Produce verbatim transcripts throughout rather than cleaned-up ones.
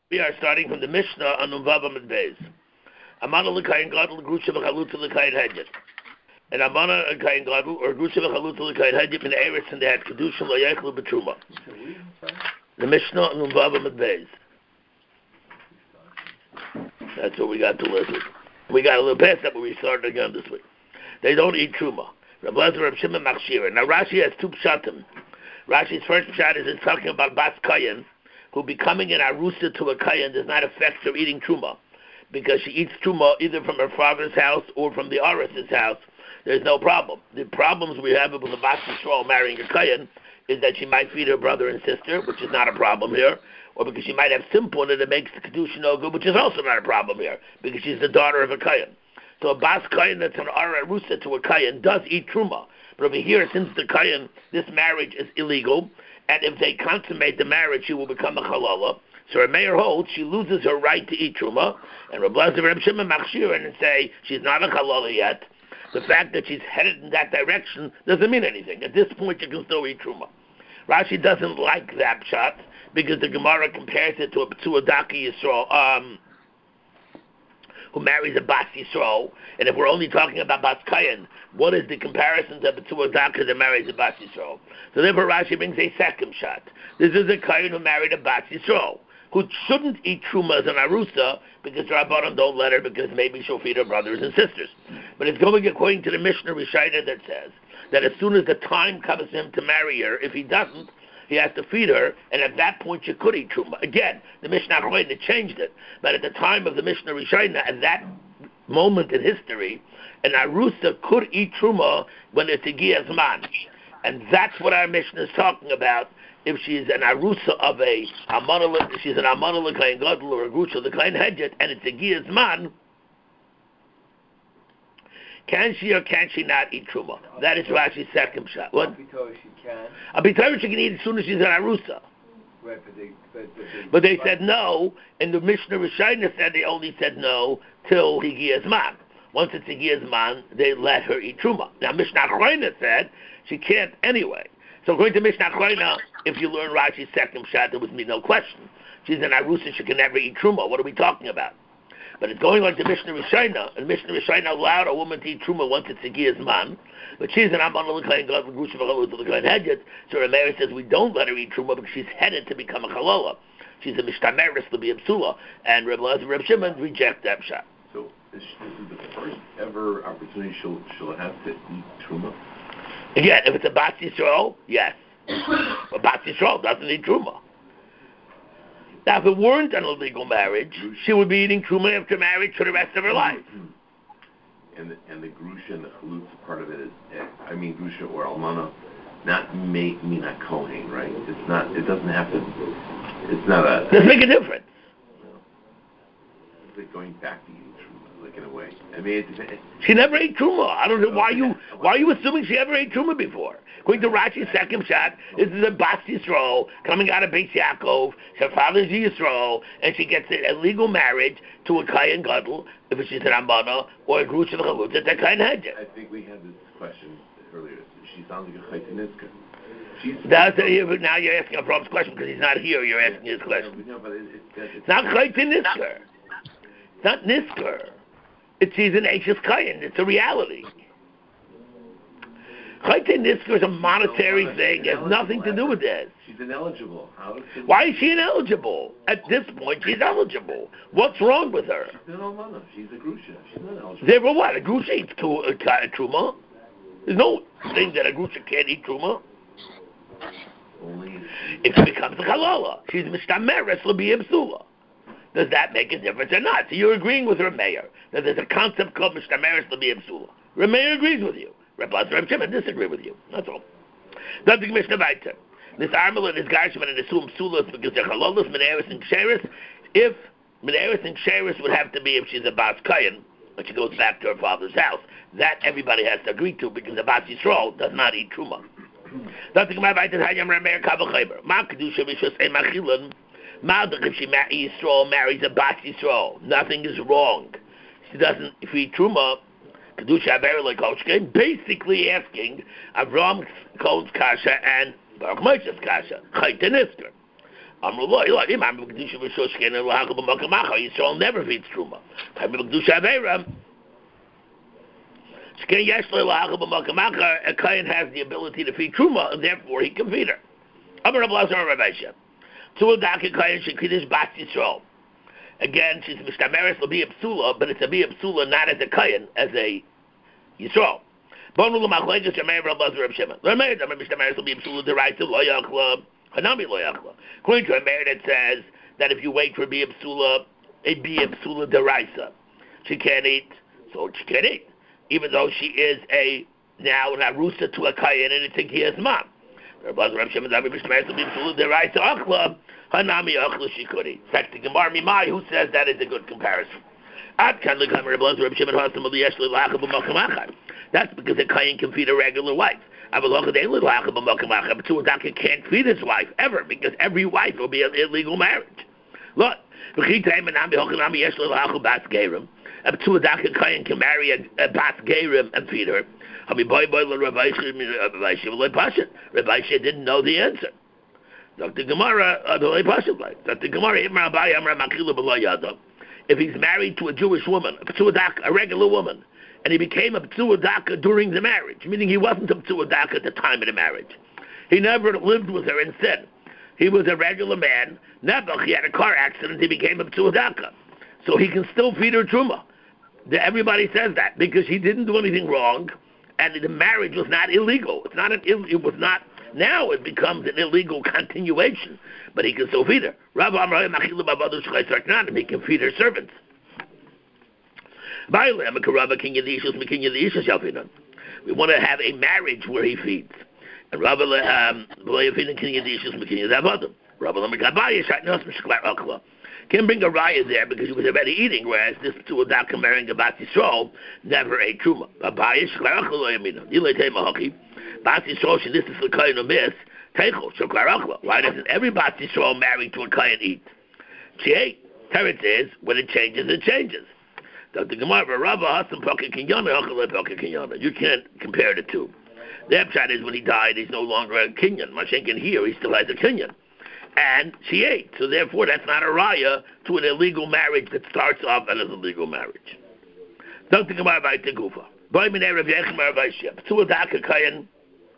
We are starting from the Mishnah on Nunvav Amud Beis. Amana l'kayin gadol grusha v'chaluta l'kayin hedget. And Amana l'kayin gadol or grusha v'chaluta l'kayin hedget min eretz, and they had kedusha lo yechlu b'truma. The Mishnah on Nunvav Amud Beis. That's what we got to listen. We got a little past that, but we started again this week. They don't eat truma. Rabbi Lezer, Rabbi Shimon Machshira. Now Rashi has two pshatim. Rashi's first pshat is it's talking about Bas Kayin, who becoming an arusa to a kayin does not affect her eating truma, because she eats truma either from her father's house or from the aris's house. There's no problem. The problems we have with the Bas Yisrael marrying a kayin is that she might feed her brother and sister, which is not a problem here, or because she might have simpona that makes the kedusha no good, which is also not a problem here, because she's the daughter of a kayin. So a Bas Kayin that's an ara arusa to a kayin does eat truma. But over here, since the kayin, this marriage is illegal, and if they consummate the marriage, she will become a halala. So her mayor holds she loses her right to eat truma, and Rabbi Lezer, Rabbi Shimon Machshira and say she's not a halala yet. The fact that she's headed in that direction doesn't mean anything. At this point, you can still eat truma. Rashi doesn't like that shot because the Gemara compares it to a to a Daki Yisrael, um, who marries a Bas Yisrael, and if we're only talking about Bas Kayin, what is the comparison to a Daka that marries a Bas Yisrael? So therefore Rashi brings a second shot. This is a Kayin who married a Bas Yisrael, who shouldn't eat Truma as an Arusa, because the Rabbanon don't let her, because maybe she'll feed her brothers and sisters. But it's going according to the Mishnah Rishayna that says that as soon as the time comes for him to marry her, if he doesn't, he has to feed her, and at that point you could eat truma. Again, the Mishnah Choyna changed it, but at the time of the Mishnah Rishayna, at that moment in history, an arusa could eat truma when it's a giyaz man, and that's what our Mishnah is talking about. If she's an arusa of a amana, she's an amana l'kayin gadol or a grusha l'kayin hedget, and it's a giyaz man, can she or can she not eat truma? That is Rashi's second shot. What? She can. Abitari she can eat as soon as she's an arusa. Right, but they, but, but they, but they said no, and the Mishnah Rishayna said they only said no till Higiyaz Man. Once it's Higiyaz Man, they let her eat truma. Now Mishnah Choyna said she can't anyway. So according to Mishnah Choyna, if you learn Rashi's second shot, there would be no question. She's an arusa, she can never eat truma. What are we talking about? But it's going like the Mishnah Rishayna, and Mishnah Rishayna allowed a woman to eat truma once it's a giyaz man, but she's an amana l'kayin gadol grusha v'chaluta l'kayin hedget, so her Mary says we don't let her eat truma because she's headed to become a chalala. She's a mishtameres to be a psula, and Reb Lezer and Reb Shimon reject that shot. So this is the first ever opportunity she'll, she'll have to eat truma? Again, if it's a Bas Yisrael, yes. But Bas Yisrael doesn't eat truma. Now, if it weren't an illegal marriage, she would be eating truma after marriage for the rest of her life. And the, and the grusha and the chalutza part of it is, I mean, grusha or almana, not me, mina kohen, right? It's not. It doesn't have to. It's not a. Does it make a difference? It's like going back to eating truma, like in a way. I mean, it, it, she never ate truma. I don't know why you why are you assuming she ever ate truma before. According to Rashi's second shot, this is a Bas Yisrael coming out of Beis Yaakov. Her father's Yisrael, and she gets a legal marriage to a kayin gadol, if she's an amana or a grusha v'chaluta, that's a kayin hedget. I think we had this question earlier. She sounds like a chayteniska. She's That's a, now you're asking a problem's question because he's not here. You're asking his question. No, but it, it, it, it's not chaytenisker. It's not nisker. It's she's an Eishes kayin. It's a reality. Chayte Nisker is a monetary no, thing. It has nothing to do with this. She's ineligible. How is she? Why is she ineligible? At this point, she's eligible. What's wrong with her? She's an almana. She's a grusha. She's not eligible. Therefore, what? A grusha eats truma? There's no thing that a grusha can't eat truma. Only if she becomes a halala. She's mishtameres l'biyim psula. Does that make a difference or not? So you're agreeing with her mayor that there's a concept called mishtameres l'biyim psula. Her mayor agrees with you. Reb Lezer, Reb Shimon disagree with you. That's all. That's the Mishnah Vayter. This Armel and his Garshman and assume Psulas because they're Halalas, Meneris, and Ksheris. If Meneris and Ksheris would have to be if she's a Bas Kayin, but she goes back to her father's house. That everybody has to agree to because the Bas Yisrael does not eat Truma. That's the Gemara Vayter Hayam Rameir Kavachaber. Ma Kedusha Mishus E Machilan. Ma if she marries Yisrael, marries a Bas Yisrael. Nothing is wrong. She doesn't, if we eat Truma, Kedusha Averla Koshkin, basically asking Avram Cohen's Kasha and Baruch Moshe's Kasha, Chayte Nisker. Yisrael never feeds truma. A Kayan has the ability to feed truma, and therefore he can feed her. Again, she's mishtameres l'bi psula, but it's a bi psula not as a Kayan, as a Yisrael. According to Rameir, that says that if you wait for bi psula, a bi psula deraisa, she can't eat, so she can't eat, even though she is a now an arusa to a Kayan and it's a Kiyas mom. Hanami Achla Shikuri. Fact the Gemara Mimai, who says that is a good comparison. That's because a Kayan can feed a regular wife. Ptuadaka can't feed his wife ever, because every wife will be an illegal marriage. Look, a Ptuadaka Kayan can marry a, a Bas Gerim and feed her. Rabbi Shia didn't know the answer. Doctor Gemara, Doctor Gemara, if he's married to a Jewish woman, a Ptuadaka, a regular woman, and he became a Ptuadaka during the marriage, meaning he wasn't a Ptuadaka at the time of the marriage. He never lived with her in sin. He was a regular man. Nebuch, he had a car accident, he became a Ptuadaka. So he can still feed her Truma. Everybody says that, because he didn't do anything wrong, and the marriage was not illegal. It's not an Ill, it was not. Now it becomes an illegal continuation, but he can still feed her. He can feed her servants. We want to have a marriage where he feeds. And can bring a raya there because he was already eating, whereas this Ptuadaka marrying a Bas Yisrael never ate truma. Bas Yisrael, this is the Kayan of miss. Why doesn't every Bas Yisrael married to a Kayan eat? She ate. Teretz is when it changes, it changes. You can't compare the two. The upshot is when he died, he's no longer a Kenyan. Mashenkin here, he still has a Kenyan. And she ate. So therefore, that's not a raya to an illegal marriage that starts off as an illegal marriage. Don't think about it, Gufa. Ptuadaka Kayan.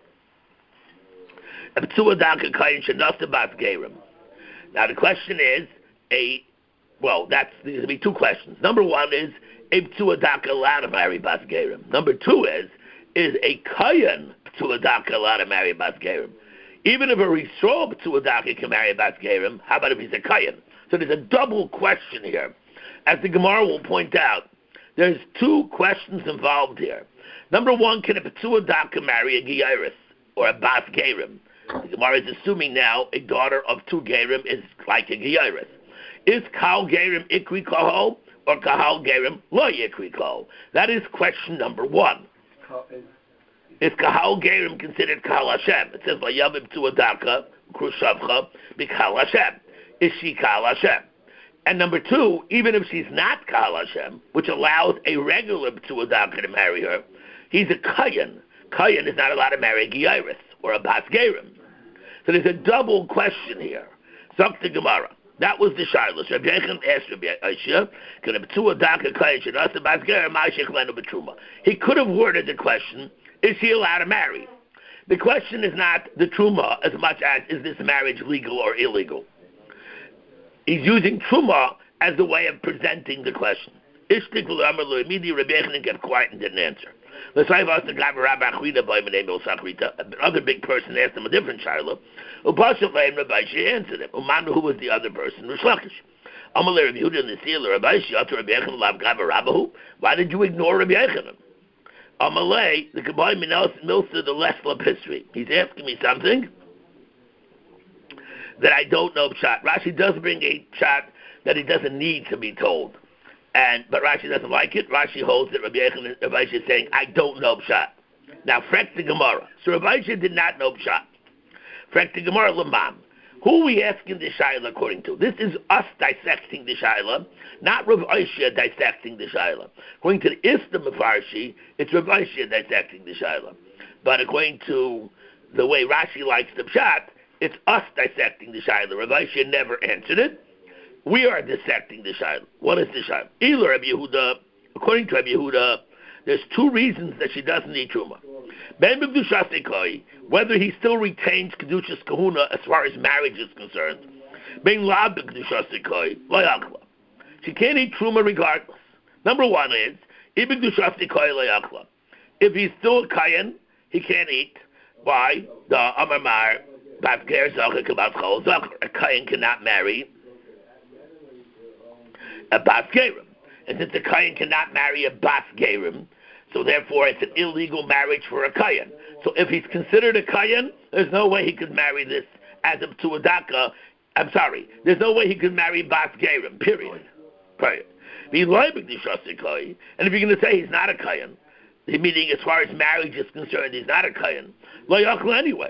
Ptuadaka Kayan Shanasta Bas Gerim. Now the question is, a well, that's there's going to be two questions. Number one is, a Ptuadaka allowed to marry Bas Gerim? Number two is, is a Kayan Ptuadaka allowed to marry Bas Gerim? Even if a Yisrael Ptuadaka can marry Bas Gerim, how about if he's a Kayan? So there's a double question here. As the Gemara will point out, there's two questions involved here. Number one, can a Ptuadaka marry a Geiris or a Bas Gerim? The Gemara is assuming now a daughter of two Gerim is like a Geiris. Is Kahal Gerim Ikri Kahal or Kahal Gerim Lo Ikri Kahal? That is question number one. Is Kahal Gerim considered Kahal Hashem? It says, Vayavim Ptuadaka, Krushavcha, B'Kahal Hashem. Is she Kahal Hashem? And number two, even if she's not Kahal Hashem, which allows a regular Ptuadaka to marry her, he's a Kayan. Kayan is not allowed to marry a Geiris or a Bas Gerim. So there's a double question here. Zakta Gemara. That was the Shiloh. Rabbi Yechon asked Rabbi Aisha, can a Ptuadaka Kayan Shanasa Bas Gerim Ma'ashech Lenu B'Truma? He could have worded the question, is she allowed to marry? The question is not the Truma as much as, is this marriage legal or illegal? He's using Truma as the way of presenting the question. Ishtik v'lamar immediately Rabbi Yechon kept quiet and didn't answer. Another big person asked him a different shiloh. Rabbi Shia answered him. Umanu, who was the other person? Rishlakish. Why did you ignore Rabbi Yechon? Amalei, the Kabbalah Milsa, the Lesla history. He's asking me something that I don't know pshat. Rashi does bring a pshat that he doesn't need to be told. And but Rashi doesn't like it. Rashi holds that Rabbi Yechon Rabbi Shia is saying, I don't know pshat. Now, frek the Gemara. So Rabbi Shia did not know pshat. Frek the Gemara lamam. Who are we asking the Shaila according to? This is us dissecting the Shaila, not Rav Aisha dissecting the Shaila. According to the Istam Mefarshi, it's Rav Aisha dissecting the Shaila. But according to the way Rashi likes the Pshat, it's us dissecting the Shaila. Rav Aisha never answered it. We are dissecting the Shaila. What is the Shaila? Ela Rabbi Yehuda, according to Rabbi Yehuda, there's two reasons that she doesn't need Truma. Ben B'Kedushas Ekoi, whether he still retains Kedushas Kahuna as far as marriage is concerned. Ben La B'Kedushas Ekoi, Lo Yakla. She can't eat Truma regardless. Number one is, if he's still a Kayan, he can't eat. Why? The Amar Batger Zachar Kabat Chol Zachar. A Kayan cannot marry a Bas Gerim. And since a Kayan cannot marry a Bas Gerim, so therefore it's an illegal marriage for a Kayan. So if he's considered a Kayan, there's no way he could marry this as a Tuadaka. I'm sorry, there's no way he could marry Bas Gerim, period. Period. And if you're going to say he's not a Kayan, meaning as far as marriage is concerned, he's not a Kayan, anyway.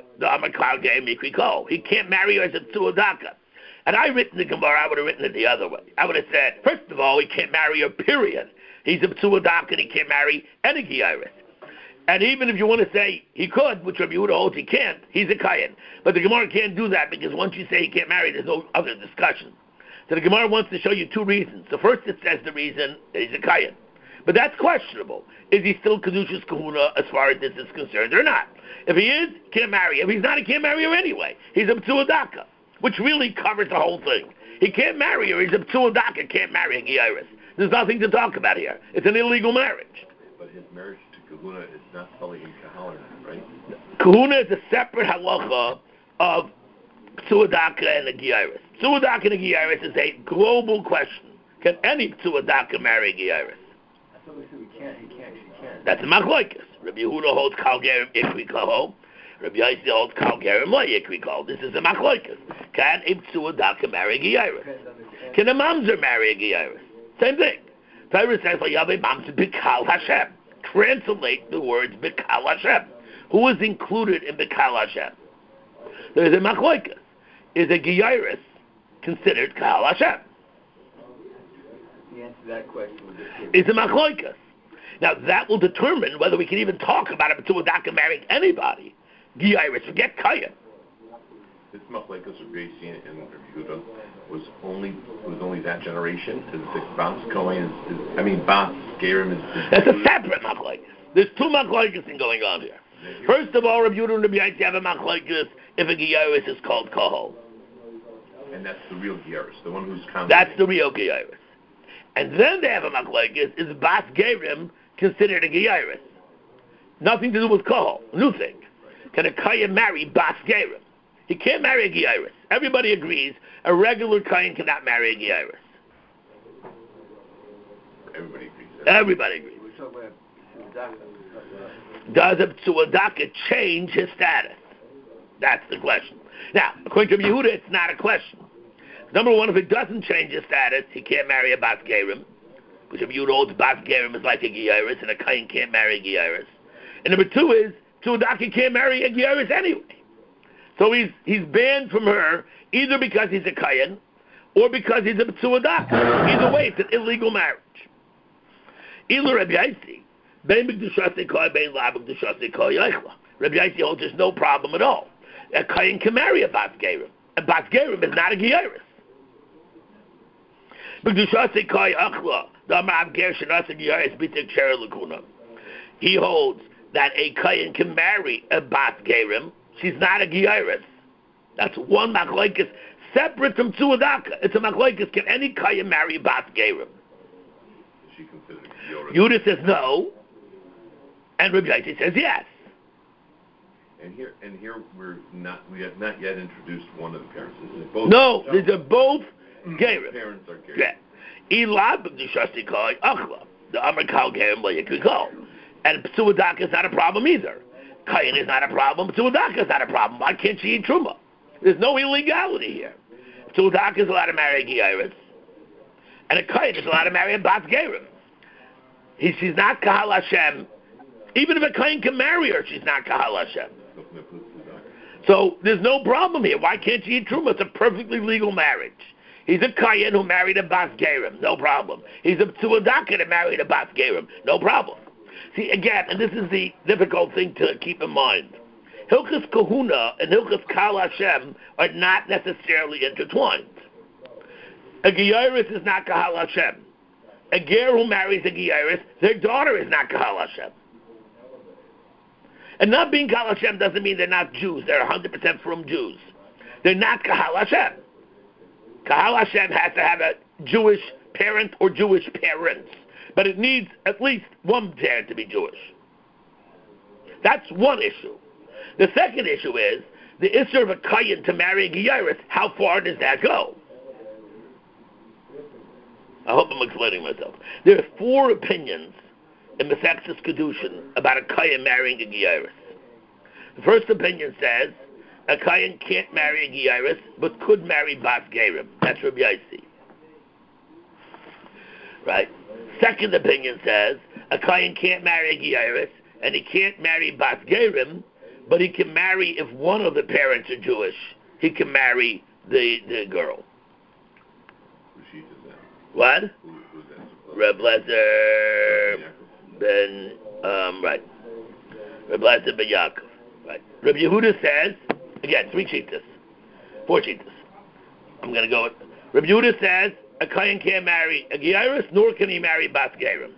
He can't marry her as a Tuadaka. And I written the Gemara, I would have written it the other way. I would have said, first of all, he can't marry her, period. He's a Psuadak and he can't marry any Giyaris. And even if you want to say he could, which Rabbi Yehuda holds he can't, he's a Kayan. But the Gemara can't do that because once you say he can't marry, there's no other discussion. So the Gemara wants to show you two reasons. The first, it says the reason that he's a Kayan. But that's questionable. Is he still Kedushas Kahuna as far as this is concerned or not? If he is, can't marry. If he's not, he can't marry her anyway. He's a Psuadaka, which really covers the whole thing. He can't marry her. He's a Psuadaka, can't marry a Giyaris. There's nothing to talk about here. It's an illegal marriage. But his marriage to Kahuna is not spelling in Kahal, right? Kahuna is a separate halacha of Psuadaka and a Giyaris. Psuadaka and a Giyaris is a global question. Can any Psuadaka marry a Giyaris? I thought we said we can't, he can't, she can't. That's a machlokes. Rabbi Yehuda holds Kal Gerim Ikri Kaho. Rabbi Yossi holds Kal Gerim Lo Ikri Kaho. This is a machlokes. Can a Psuadaka marry a Giyaris? Can a Mamzer marry a Giyaris? Same thing. Torah says, Mamzer B'Kal Hashem. Translate the words B'Kal Hashem. Who is included in B'Kal Hashem? There's a machlokes. Is a Giyaris considered Kal Hashem? The answer to that question was just It's a machlokes. Now that will determine whether we can even talk about a B'Tuadaka marrying anybody. Giyaris, forget Kayan. This machlokes of Beis and Rabbi Yehuda was only was only that generation. Is the Bas Kohen is, is I mean Bas Gerim is, is That's a separate machlokes. There's two machlokes thing going on here. First of all, Rabbi Yehuda and Rabbi Yossi have a machlokes if a Giyaris is called Kahol. And that's the real Giyaris, the one who's counted. That's the real Giyaris. And then they have a machlokes, is Bas Gerim considered a Giyaris? Nothing to do with Kahol. New thing. Can a Kayan marry Bas Gerim? He can't marry a Giyaris. Everybody agrees a regular Kayan cannot marry a Giyaris. Everybody agrees. Everybody agrees. we're talking about Psuadaka. Does a Psuadaka change his status? That's the question. Now, according to Yehuda, it's not a question. Number one, if it doesn't change his status, he can't marry a Bas Gerim, because if Yehuda holds Bas Gerim is like a Giyaris, and a Kayan can't marry a Giyaris. And number two is, Psuadaka can't marry a Giyaris anyway. So he's he's banned from her, either because he's a Kayan, or because he's a Psuadaka. Either way, it's an illegal marriage. Ila Rabbi Yossi, Ben B'Kedushas Ekoi, Ben La B'Kedushas Ekoi Yechla. Rabbi Yossi holds there's no problem at all. A Kayan can marry a Bas Gerim. A Bas Gerim is not a Giyaris. B'Kedushas Ekoi Yechla, the Amar Ger Shenas Giyaris B'Tek Cher L'Kuna. He holds that a Kayan can marry a Bas Gerim. She's not a Giyaris. That's one machlokes separate from Tzuadaka. It's a machlokes. Can any Kayan marry a Bas Gerim? Is she considered a Giyaris? Yudah says no, and Rabbi Yossi says yes. And here, and here we're not. We have not yet introduced one of the parents. This is both. No, these are both Gerim. Parents are Gerim. Yeah. Elad b'Kedushas Ekoi Achla. The Amar Kal Gerim Lo Yikri Kol. And Tzuadaka is not a problem either. Kayan is not a problem. Tzuadaka is not a problem. Why can't she eat Truma? There's no illegality here. Tzuadaka is allowed to marry a Giyaris, and a Kayan is allowed to marry a Bas Gerim. He, she's not Kahal Hashem. Even if a Kayan can marry her, she's not Kahal Hashem. So there's no problem here. Why can't she eat Truma? It's a perfectly legal marriage. He's a Kayan who married a Bas Gerim. No problem. He's a Tzuadaka that married a Bas Gerim. No problem. See, again, and this is the difficult thing to keep in mind. Hilchas Kahuna and Hilchas Kal Hashem are not necessarily intertwined. A Geiris is not Kahal Hashem. A ger who marries a Geiris, their daughter is not Kahal Hashem. And not being Kahal Hashem doesn't mean they're not Jews. They're one hundred percent from Jews. They're not Kahal Hashem. Kahal Hashem has to have a Jewish parent or Jewish parents. But it needs at least one parent to be Jewish. That's one issue. The second issue is the issue of a Kayin to marry a Geiris. How far does that go? I hope I'm explaining myself. There are four opinions in Masechtas Kedushin about a Kayin marrying a Geiris. The first opinion says a Kayin can't marry a Geiris, but could marry Bas Gerim. That's Rabbi Yossi. Right? Second opinion says a Kayin can't marry a Geiris, and he can't marry Bas Gerim, but he can marry, if one of the parents are Jewish, he can marry the, the girl. What? Reb Lezer ben, um, right. Reb Lezer ben Yaakov. Right. Reb Yehuda says, again, three cheetahs. Four cheetahs. I'm going to go with, Reb Yehuda says, a Kayin can't marry a Geiris, nor can he marry Bas Gerim.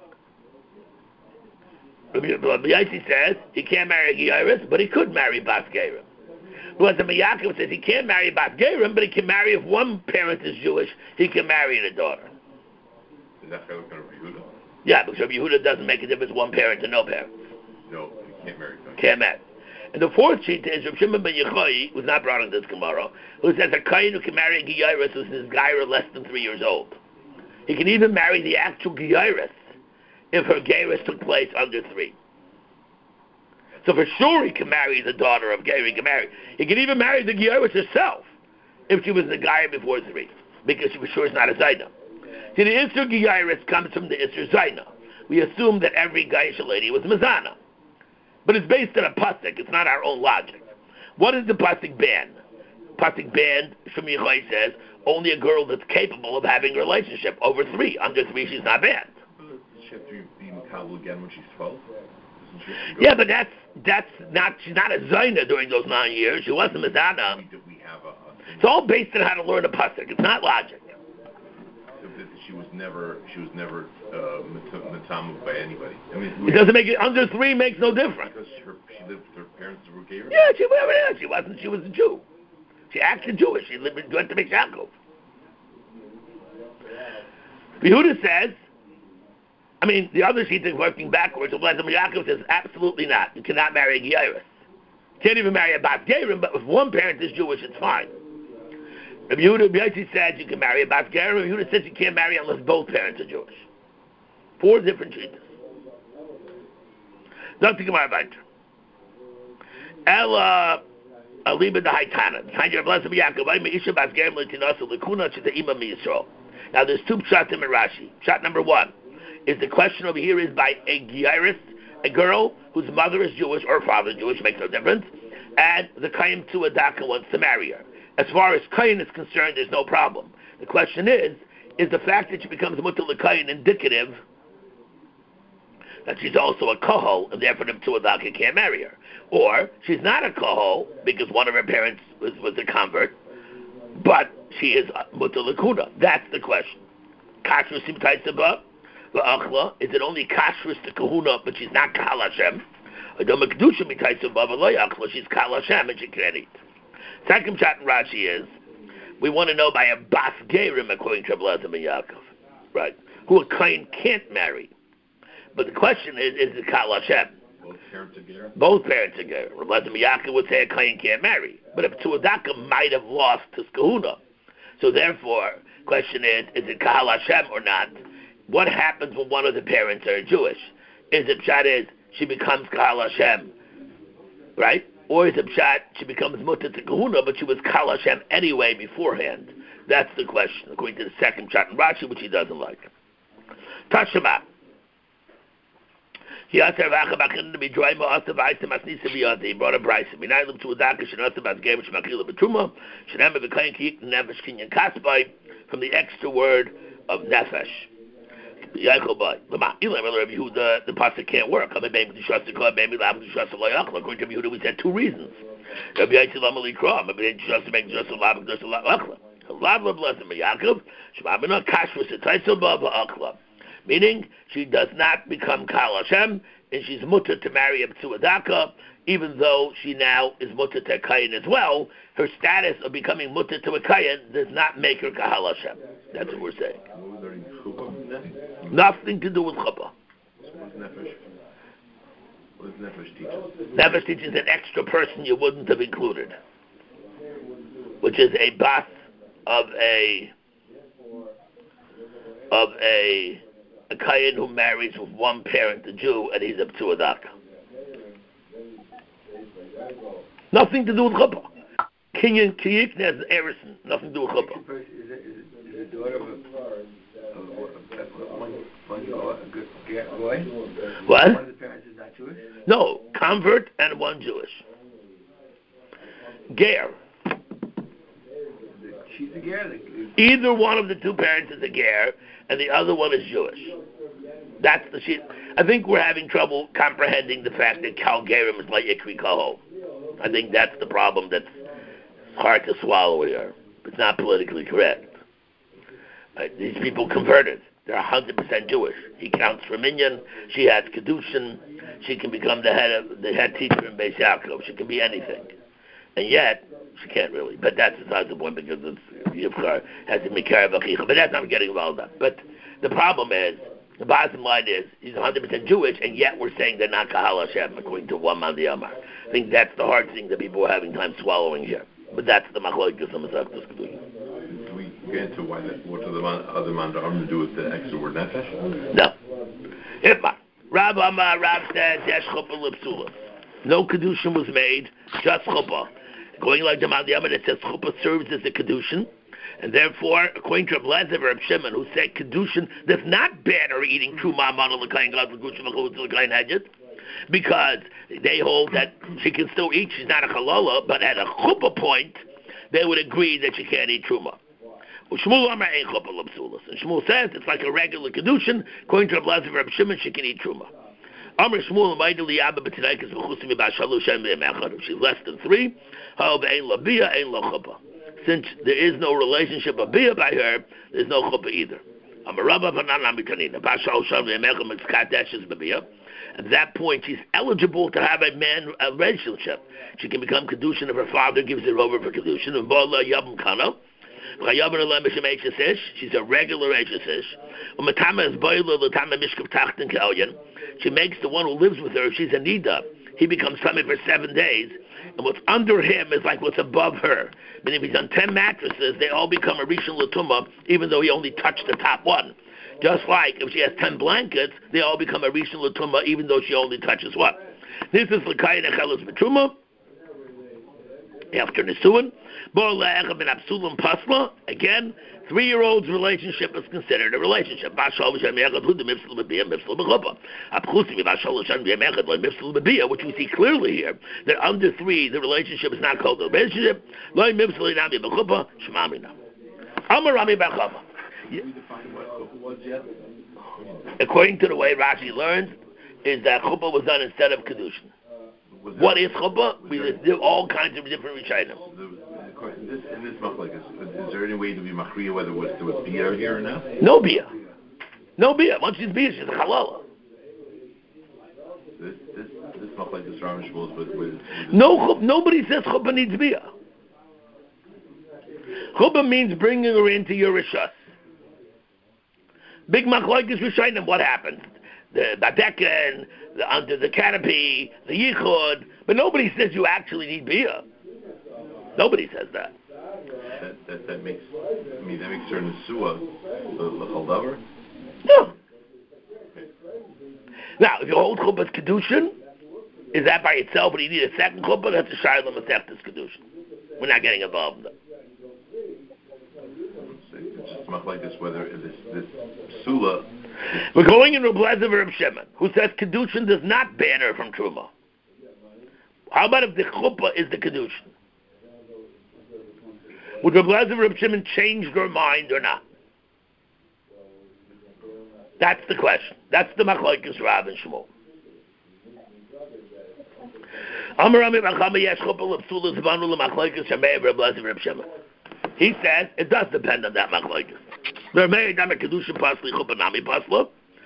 Reb Yossi says, he can't marry a Geiris, but he could marry Bas Gerim. Because the Yaakov says he can't marry Bas Gerim, but he can marry, if one parent is Jewish, he can marry the daughter. Is that fair with Rabbi Yehuda? Yeah, because Rabbi Yehuda doesn't make a difference one parent to no parents. No, he can't marry. Can't marry. And the fourth sheet is Rabbi Shimon ben Yochai, who's not brought in this tomorrow, who says a Kayin who can marry a Geiris who's his Geira less than three years old. He can even marry the actual Geiris if her Geiris took place under three. So for sure he can marry the daughter of Geir. He can marry. He can even marry the Geiris herself if she was the Geir before three, because she for sure is not a Zaina. See, the Isser Geiris comes from the Isser Zaina. We assume that every Geisha lady was Mazana. But it's based on a pasuk. It's not our own logic. What is the pasuk ban? Pasuk ban, Shemi Yochai says, only a girl that's capable of having a relationship. Over three. Under three, she's not banned. She has to be Makabel again when she's twelve? Yeah, but that's that's not, she's not a Zaina during those nine years. She wasn't Mazana. We, we have a, a It's all based on how to learn a pasuk. It's not logic. She was never, she was never uh, Matama by anybody. I mean, it doesn't make it, under three makes no difference. Because her, she lived with her parents who were gay. Yeah, she, whatever it is. She wasn't, she was a Jew. She acted Jewish. She lived, went to Beit Yaakov. Yehuda says, I mean, the other sheet is working backwards. Rabbi Yaakov says, absolutely not. You cannot marry a Geiris. You can't even marry a Bas Gerim, but if one parent is Jewish, it's fine. Rabbi Yehuda Yossi said you can marry a Bas Gerim. Rabbi Yehuda says you can't marry unless both parents are Jewish. Four different treaties. Nothing Gemara about. Ella Aliba the Haitana. Behind your blessed Yaakov, I may issue Bas Gerim Litinasa Likuna to the Imam Yisrael. Now there's two pshatim in Rashi. Pshat number one is the question over here is by a Geiris, a girl whose mother is Jewish or father is Jewish, makes no difference, and the Kayin to a Daka wants to marry her. As far as Kayin is concerned, there's no problem. The question is, is the fact that she becomes Mutal Kayin indicative that she's also a Kohol, and therefore the Tuadaka can't marry her? Or she's not a Kohol because one of her parents was, was a convert, but she is Mutal Kuna. That's the question. Kashrus Sim Taisaba, La'achla, is it only Kashrus to Kahuna, but she's not Kahal Hashem? Adoma Kedusha Mitaisaba, V'Loyachla, she's Kahal Hashem, and she can't eat. Second shot in Rashi is, we want to know by a Bas Gerim, according to Rabbi Lezer ben Yaakov, right, who a Kayin can't marry. But the question is, is it Kahal Hashem? Both parents are Gerim? Both parents are Gerim. Rabbi Lezer ben Yaakov would say a Kayin can't marry. But if Tuadaka might have lost his Kahuna. So therefore, question is, is it Kahal Hashem or not? What happens when one of the parents are Jewish? Is it Pshat is, she becomes Kahal Hashem, right? Or is it Pshat, she becomes Mutter to Kahuna, but she was Kahal Hashem anyway beforehand? That's the question, according to the second Pshat in Rashi, which he doesn't like. Tashema. He brought a price. From the extra word of nefesh. Yaakov, Lama, Elam, Rabbi Yehuda, the pasuk can't work. I'm a baby to trust the God, baby lab to trust the Loyachla. According to Rabbi Yehuda, we said two reasons. Rabbi Yitzchak Lamali Kram, I'm a baby to trust the baby to trust the lab to trust the Loyachla. Lab of blessing Yaakov, Shemamina Kashva Setaisa Bava Akla. Meaning, she does not become Kal Hashem, and she's mutter to marry a Tzuadaka, even though she now is mutter to a Kayan as well. Her status of becoming mutter to a Kayan does not make her Kahal Hashem. That's what we're saying. Nothing to do with chuppah. What does Nefesh, what does Nefesh teach us? Nefesh teaches an extra person you wouldn't have included, which is a bas of a of a a kayan who marries with one parent, a Jew, and he's a psuadak. Nothing to do with chuppah. Kinyan Kiyiknez Erison, nothing to do with chuppah. Is it, is it, is it daughter of a, of a, one, one goy? What? One of the parents is not Jewish? No, convert and one Jewish. Ger. She's a ger. Either one of the two parents is a ger, and the other one is Jewish. That's the shit. I think we're having trouble comprehending the fact that Kal Gerim is like Ikri Kaho. I think that's the problem that's hard to swallow here. It's not politically correct. Right? These people converted. They're one hundred percent Jewish. He counts for Minyan. She has Kedushin. She can become the head of the head teacher in Beis Yaakov. She can be anything. And yet, she can't really. But that's besides the point because it's Yivkar has to be Karabachicha. But that's not getting involved in. But the problem is, the bottom line is, he's one hundred percent Jewish, and yet we're saying they're not Kahal Hashem, according to one man the Amar. I think that's the hard thing that people are having time swallowing here. But that's the Machlokes and Masechtas Kedushin. Do we get into why that, what do the man, other man to do with the extra word Nefesh? No. Itmar. Rav Amar, Rav says, Yesh Chuppah L'Psula. No Kedushin was made, just Chuppah. Going like the man the Amar, it says Chuppah serves as a Kedushin. And therefore, according to Reb Lezer or Reb Shimon, who said Kedushin does not ban her eating Truma Mana L'Kayin Gad L'Gushin L'Chutz L'Kayin Hedget, because they hold that she can still eat, she's not a Chalala, but at a Chuppah point, they would agree that she can't eat Truma. Shmuel Amar Ein Chuppah L'Psulas. And Shmuel says it's like a regular Kedushin, according to Reb Lezer or Reb Shimon, she can eat Truma. Amar Shmuel L'Mayda L'Yabba B'Tidaikas V'Chusim V'Bas Shalosh Shem V'Yemechad. If she's less than three, Ha'ov Ein L'Biyah Ein L'Chuppah. Since there is no relationship of bia by her, there's no chuppah either. At that point, she's eligible to have a man a relationship. She can become kedushin if her father gives her over for kedushin. She's a regular eshes. She makes the one who lives with her, if she's a nida, he becomes tummy for seven days. And what's under him is like what's above her. Meaning if he's on ten mattresses, they all become a Rishon L'Tumah, even though he only touched the top one. Just like if she has ten blankets, they all become a Rishon L'Tumah, even though she only touches one. This is L'Kayin Echelos B'Truma, after Nisuin. Bo Le'echa Ben Absulam Pasla, again, three-year-old's relationship is considered a relationship. Which we see clearly here, that under three, the relationship is not called a relationship. According to the way Rashi learns, is that chuppah was done instead of kedushin. What is chuppah? We do all kinds of different rishonim. In this, in this machlokes, is, is there any way to be machriya whether it was, there was bia here or not? No bia. No bia. Once she's bia, she's a halala. This this this machlokes Rav Shmuel's with with. No, nobody says chuppah needs bia. Chuppah means bringing her into your rishas. Big machlokes rishonim. What happened? The badekan, the under the canopy, the yichud, but nobody says you actually need bia. Nobody says that. That, that that makes, I mean, that makes her nesua, the chaldavar. No. Now, if you hold chuppah's kedushin, is that by itself? But you need a second chuppah. That's a shayla masechtas kedushin. We're not getting involved in that. It's just much like this. Whether this this psula. We're going in Reb Lezer or Reb Shimon, who says kedushin does not ban her from truma. How about if the chuppah is the kedushin? Would Reb Lezer or Reb Shimon change their mind or not? That's the question. That's the machlokes Rav and Shmuel. He says it does depend on that machlokes. They're made on a kedushin pasli chuppah nami pasla.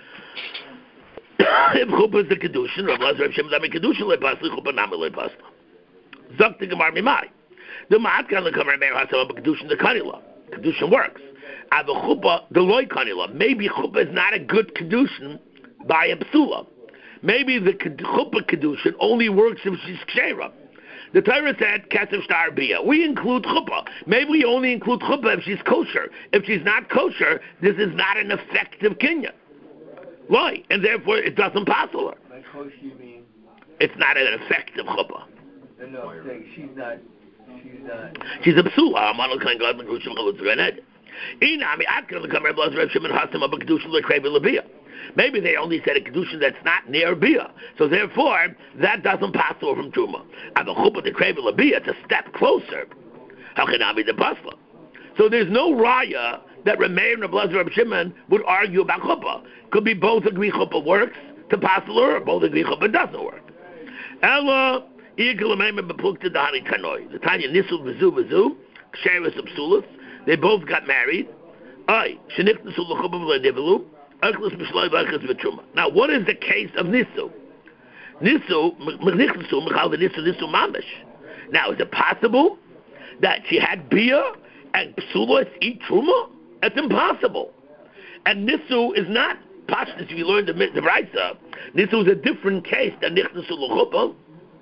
If chuppah is the kedushin, Rav Elazar Reb Shimon nami kedushin le pasli chuppah nami le pasla. Zok the gemar mimai. The ma'at kan lekamar meir hasam kedushin the kanila. Kedushin works. Ava chuppah the loy kanila. Maybe chuppah is not a good kedushin by a psula. Maybe the chuppah kedushin only works if she's kshera. The Torah said kesef shtar bia. We include chuppah. Maybe we only include chuppah if she's kosher. If she's not kosher, this is not an effective kinyan. Why? And therefore it doesn't passel her. By kosher you mean? It's not an effective chuppah. No, no, I'm saying she's not. She's not. She's a psula. Amal kan God ben grushim chalutz rened. Inami atkan lekam Reb Elazar Reb Shimon hasam a kedushin lekrevi lebia. Maybe they only said a kedushin that's not near bia, so therefore that doesn't pass over from truma. And the chuppah the krevi lebia, it's a step closer. How can I be the pasla? So there's no raya that Rameir and Reb Elazar Reb Shimon would argue about chuppah. Could be both agree chuppah works to pasla, or both agree chuppah doesn't work. Ella igel meimer beplukte dahani tanoi. The Tanya nisul v'zu v'zu ksheres absulas. They both got married. Ay shenichnasu l'chuppah v'ledivelu. Now, what is the case of Nisu? Nisu, Nisu, Nisu Mamish. Now, is it possible that she had Bia and Psulos eat Truma? That's impossible. And Nisu is not Pashtus, if you learn the, the Raisa. Nisu is a different case than Nichnasu L'chuppah.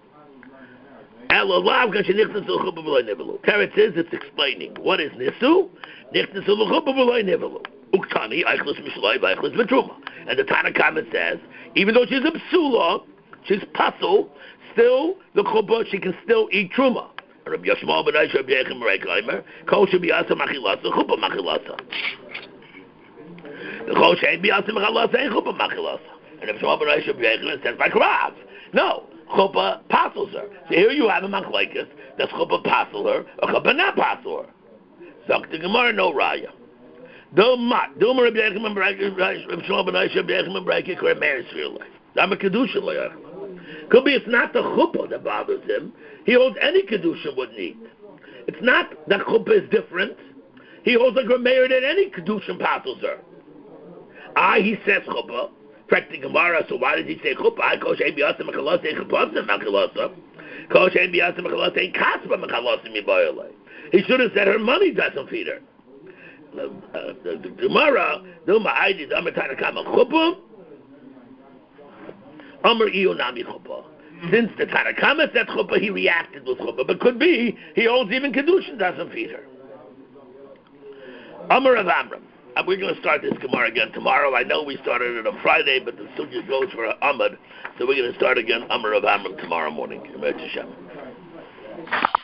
Teretz is, it's explaining. What is Nisu? Nichnasu L'chuppah v'lo nivelu. Uktani, Eichlis Mishlai, Eichlis V'truma. And the Tanakhama says, even though she's a psula, she's pasul, still, the chuppah, she can still eat truma. Rabbi Yishmael ben Aisha, Rabbi Yechim Reikheimer, Kol Shebiyasa Machilasa, Chuppah Machilasa. The Kol Shein Biyasa Machilasa, ain't Chuppah Machilasa. And Rabbi Yishmael ben Aisha, Rabbi Yechim says, like Rav. No, chuppah pasels her. So here you have a machlekes, does chuppah pasel her, or chuppah not pasel her? Zok the Gemara, no raya. I'm a kedushin. Could be it's not the chuppah that bothers him. He holds any kedushin would need. It's not that chuppah is different. He holds like Rameir that any kedushin passes her. Ah, he says chuppah. Correct the Gemara. So why did he say chuppah? I kol shein biyasa mechalasa ein chupavsa mechalasa. Kol shein biyasa mechalasa ein kaspa mechalasa mibayalei. He should have said her money doesn't feed her. The Gemara, the Ma'aydi, the Amar Tanakama Chuppah, Amar Iyonami Chuppah. Since the Tanakama said Chuppah, he reacted with Chuppah, but could be he holds even Kedushin doesn't feed her. Amar of Amram. And we're going to start this Gemara again tomorrow. I know we started it on Friday, but the sugya goes for Amad, so we're going to start again Amar of Amram tomorrow morning.